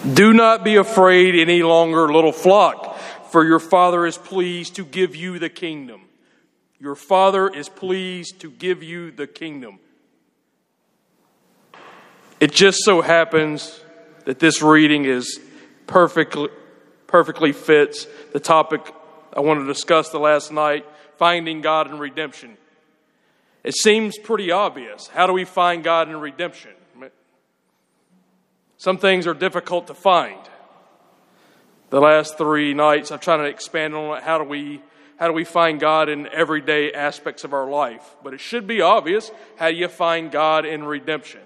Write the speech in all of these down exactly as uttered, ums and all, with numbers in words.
Do not be afraid any longer, little flock, for your Father is pleased to give you the kingdom. Your Father is pleased to give you the kingdom. It just so happens that this reading is perfectly, perfectly fits the topic I wanted to discuss the last night, finding God in redemption. It seems pretty obvious. How do we find God in redemption? Some things are difficult to find. The last three nights, I'm trying to expand on it. How do we, how do we find God in everyday aspects of our life? But it should be obvious. How do you find God in redemption?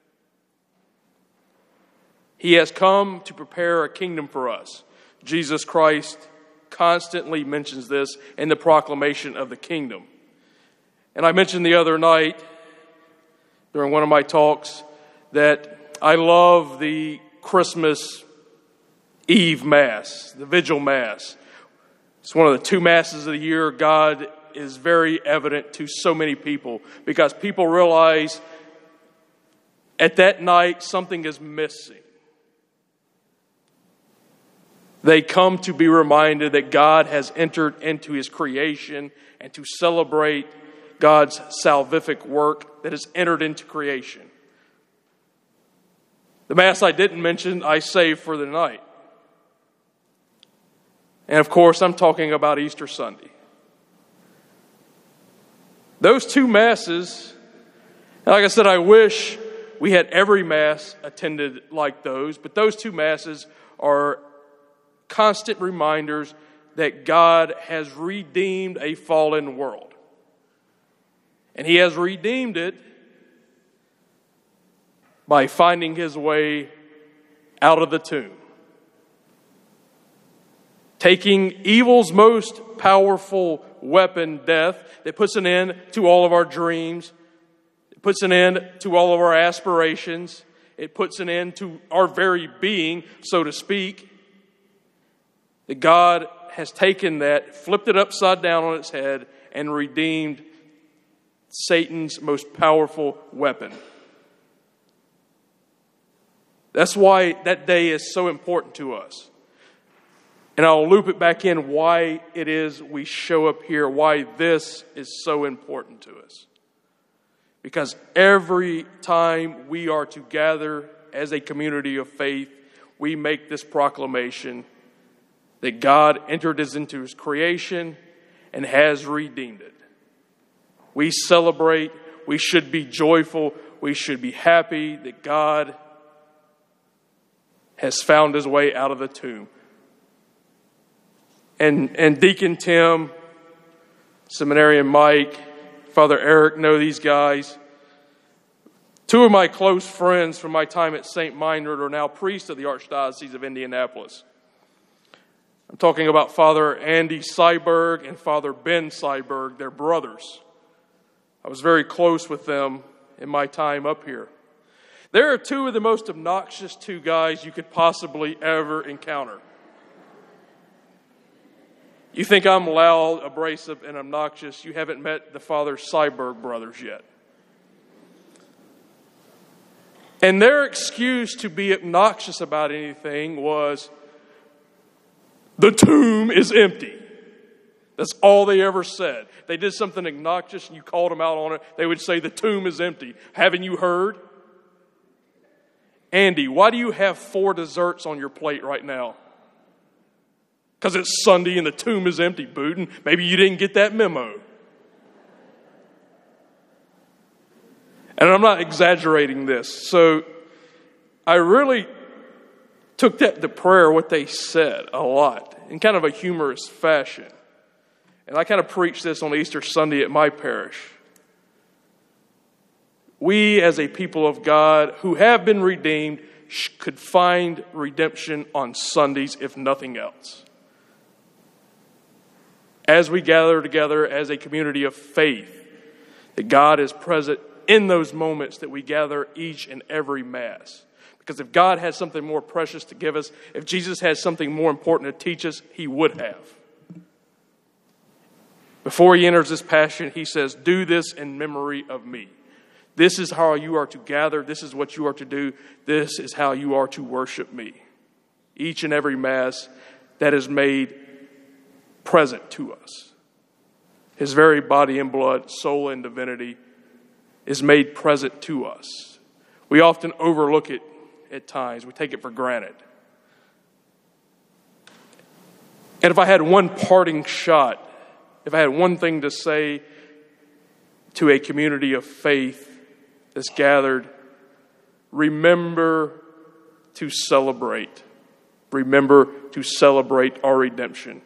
He has come to prepare a kingdom for us. Jesus Christ constantly mentions this in the proclamation of the kingdom. And I mentioned the other night during one of my talks that I love the Christmas Eve Mass, the Vigil Mass. It's one of the two Masses of the year. God is very evident to so many people because people realize at that night something is missing. They come to be reminded that God has entered into His creation and to celebrate God's salvific work that has entered into creation. The Mass I didn't mention, I saved for the night. And of course, I'm talking about Easter Sunday. Those two Masses, like I said, I wish we had every Mass attended like those, but those two Masses are constant reminders that God has redeemed a fallen world. And He has redeemed it by finding His way out of the tomb. Taking evil's most powerful weapon, death, that puts an end to all of our dreams. It puts an end to all of our aspirations. It puts an end to our very being, so to speak. That God has taken that, flipped it upside down on its head, and redeemed Satan's most powerful weapon. That's why that day is so important to us. And I'll loop it back in why it is we show up here, why this is so important to us. Because every time we are to gather as a community of faith, we make this proclamation that God entered us into His creation and has redeemed it. We celebrate, we should be joyful, we should be happy that God has found His way out of the tomb. And, and Deacon Tim, Seminarian Mike, Father Eric know these guys. Two of my close friends from my time at Saint Meinrad are now priests of the Archdiocese of Indianapolis. I'm talking about Father Andy Syberg and Father Ben Syberg. They're brothers. I was very close with them in my time up here. There are two of the most obnoxious two guys you could possibly ever encounter. You think I'm loud, abrasive, and obnoxious. You haven't met the Father Syberg brothers yet. And their excuse to be obnoxious about anything was, the tomb is empty. That's all they ever said. They did something obnoxious and you called them out on it. They would say, the tomb is empty. Haven't you heard? Andy, why do you have four desserts on your plate right now? Because it's Sunday and the tomb is empty, Booten. Maybe you didn't get that memo. And I'm not exaggerating this. So I really took that to prayer, what they said, a lot, in kind of a humorous fashion. And I kind of preached this on Easter Sunday at my parish. We, as a people of God who have been redeemed, could find redemption on Sundays, if nothing else. As we gather together as a community of faith, that God is present in those moments that we gather each and every Mass. Because if God has something more precious to give us, if Jesus has something more important to teach us, He would have. Before He enters this passion, He says, do this in memory of me. This is how you are to gather. This is what you are to do. This is how you are to worship me. each and every Mass that is made present to us. His very body and blood, soul and divinity is made present to us. We often overlook it at times. We take it for granted. And if I had one parting shot, if I had one thing to say to a community of faith that's gathered, remember to celebrate. Remember to celebrate our redemption.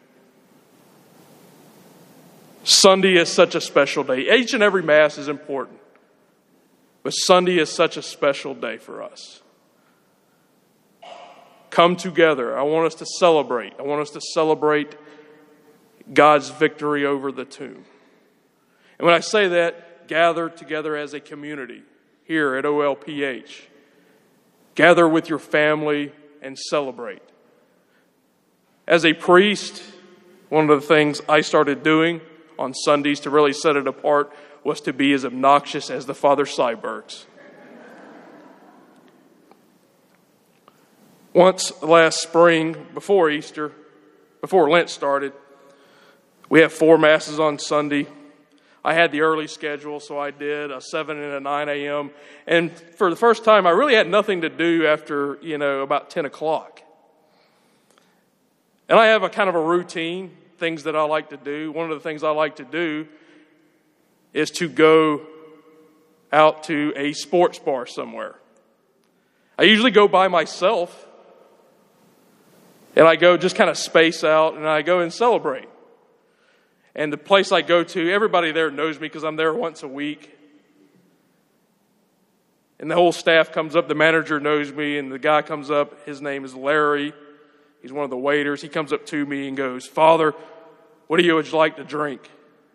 Sunday is such a special day. Each and every Mass is important. But Sunday is such a special day for us. Come together. I want us to celebrate. I want us to celebrate God's victory over the tomb. And when I say that, gather together as a community here at O L P H. Gather with your family and celebrate. As a priest, one of the things I started doing on Sundays to really set it apart was to be as obnoxious as the Father Sybergs. Once last spring, before Easter, before Lent started, we have four Masses on Sunday. I had the early schedule, so I did a seven and a nine a.m. And for the first time, I really had nothing to do after, you know, about ten o'clock. And I have a kind of a routine, things that I like to do. One of the things I like to do is to go out to a sports bar somewhere. I usually go by myself, and I go just kind of space out, and I go and celebrate. And the place I go to, everybody there knows me because I'm there once a week. And the whole staff comes up, the manager knows me, and the guy comes up, his name is Larry. He's one of the waiters. He comes up to me and goes, "Father, what do you would you like to drink?"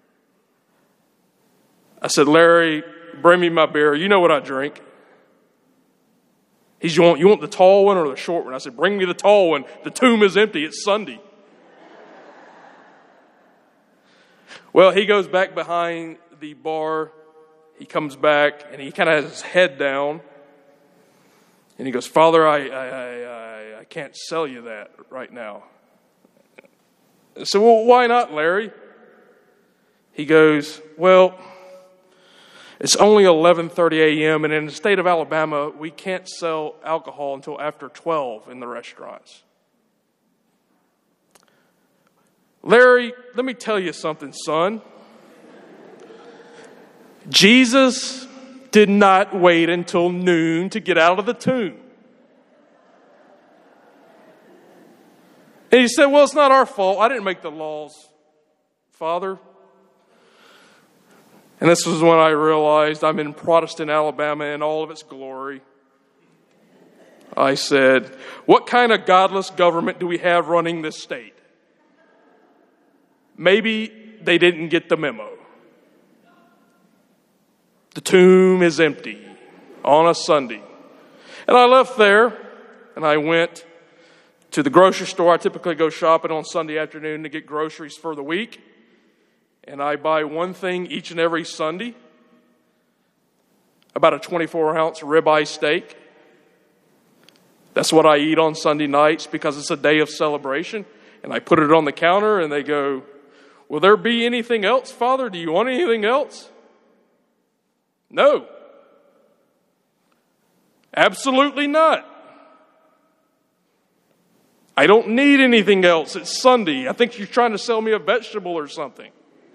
I said, "Larry, bring me my beer. You know what I drink." He's, you want, you want the tall one or the short one? I said, "Bring me the tall one. The tomb is empty. It's Sunday." Well, he goes back behind the bar. He comes back, and he kind of has his head down. And he goes, "Father, I, I, I, I can't sell you that right now." I said, "Well, why not, Larry?" He goes, "Well, it's only eleven thirty a.m., and in the state of Alabama, we can't sell alcohol until after twelve in the restaurants." Larry, let me tell you something, son. Jesus did not wait until noon to get out of the tomb. And he said, "Well, it's not our fault. I didn't make the laws, Father." And this was when I realized I'm in Protestant Alabama in all of its glory. I said, "What kind of godless government do we have running this state?" Maybe they didn't get the memo. The tomb is empty on a Sunday. And I left there, and I went to the grocery store. I typically go shopping on Sunday afternoon to get groceries for the week. And I buy one thing each and every Sunday, about a twenty-four ounce ribeye steak. That's what I eat on Sunday nights because it's a day of celebration. And I put it on the counter, and they go, "Will there be anything else, Father? Do you want anything else?" No. Absolutely not. I don't need anything else. It's Sunday. I think you're trying to sell me a vegetable or something.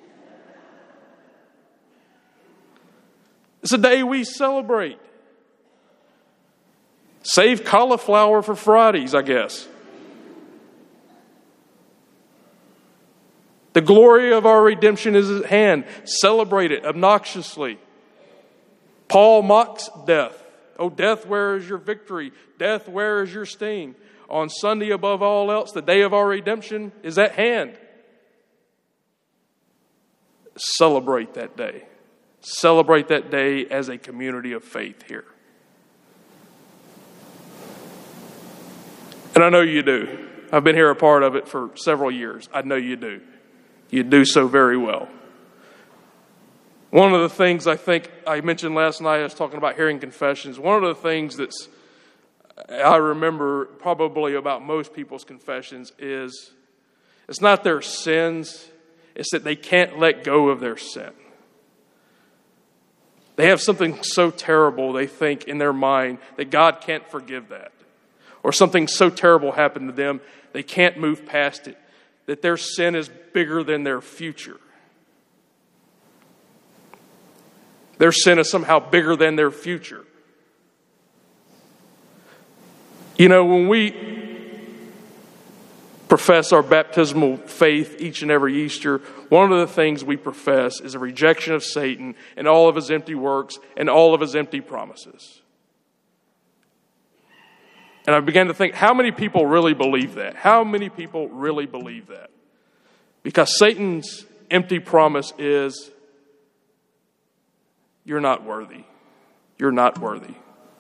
It's a day we celebrate. Save cauliflower for Fridays, I guess. The glory of our redemption is at hand. Celebrate it obnoxiously. Paul mocks death. "Oh, death, where is your victory? Death, where is your sting?" On Sunday, above all else, the day of our redemption is at hand. Celebrate that day. Celebrate that day as a community of faith here. And I know you do. I've been here a part of it for several years. I know you do. You do so very well. One of the things I think I mentioned last night, I was talking about hearing confessions. One of the things that's I remember probably about most people's confessions is it's not their sins, it's that they can't let go of their sin. They have something so terrible they think in their mind that God can't forgive that. Or something so terrible happened to them, they can't move past it. That their sin is bigger than their future. Their sin is somehow bigger than their future. You know, when we profess our baptismal faith each and every Easter, one of the things we profess is a rejection of Satan and all of his empty works and all of his empty promises. And I began to think, how many people really believe that? How many people really believe that? Because Satan's empty promise is, you're not worthy. You're not worthy.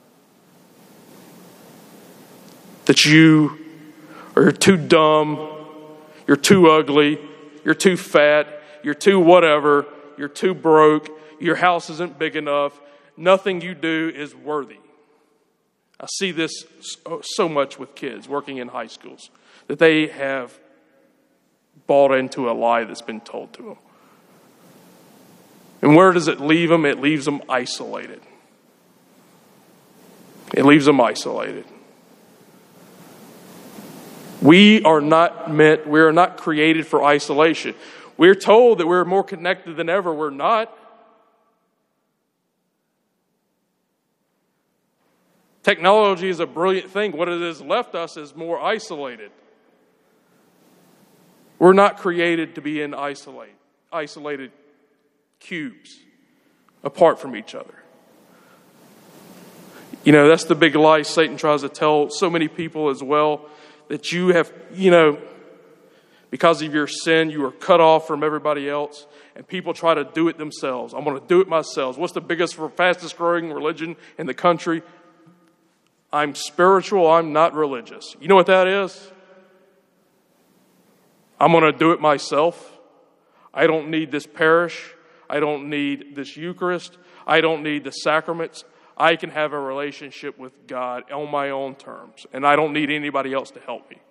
That you are too dumb, you're too ugly, you're too fat, you're too whatever, you're too broke, your house isn't big enough, nothing you do is worthy. I see this so much with kids working in high schools, that they have bought into a lie that's been told to them. And where does it leave them? It leaves them isolated. It leaves them isolated. We are not meant, we are not created for isolation. We're told that we're more connected than ever. We're not. Technology is a brilliant thing. What it has left us is more isolated. We're not created to be in isolate, isolated cubes apart from each other. You know, that's the big lie Satan tries to tell so many people as well, that you have, you know, because of your sin, you are cut off from everybody else, and people try to do it themselves. I'm going to do it myself. What's the biggest, fastest growing religion in the country? I'm spiritual, I'm not religious. You know what that is? I'm going to do it myself. I don't need this parish. I don't need this Eucharist. I don't need the sacraments. I can have a relationship with God on my own terms, and I don't need anybody else to help me.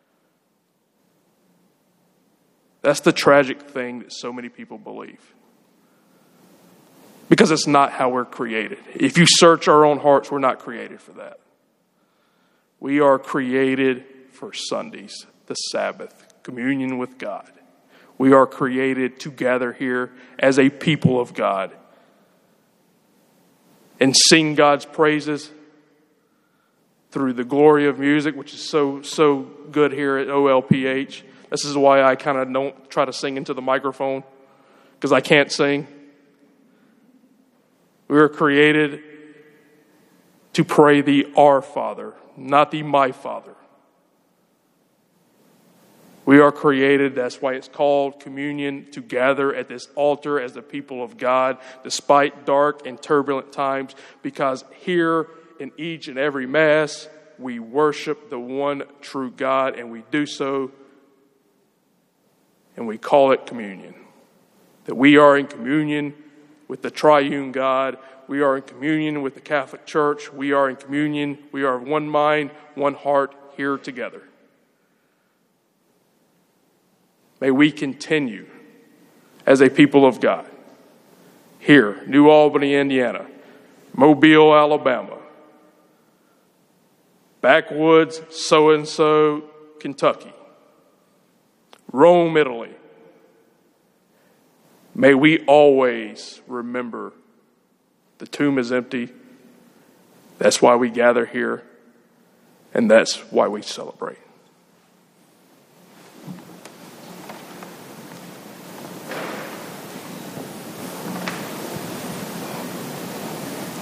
That's the tragic thing that so many people believe. Because it's not how we're created. If you search our own hearts, we're not created for that. We are created for Sundays, the Sabbath, communion with God. We are created to gather here as a people of God and sing God's praises through the glory of music, which is so, so good here at O L P H. This is why I kind of don't try to sing into the microphone, because I can't sing. We were created to pray the Our Father, not the My Father. We are created, that's why it's called communion, to gather at this altar as the people of God, despite dark and turbulent times, because here in each and every Mass, we worship the one true God, and we do so, and we call it communion. That we are in communion with the triune God. We are in communion with the Catholic Church. We are in communion. We are of one mind, one heart, here together. May we continue as a people of God. Here, New Albany, Indiana, Mobile, Alabama, backwoods, so-and-so, Kentucky, Rome, Italy. May we always remember the tomb is empty. That's why we gather here, and that's why we celebrate.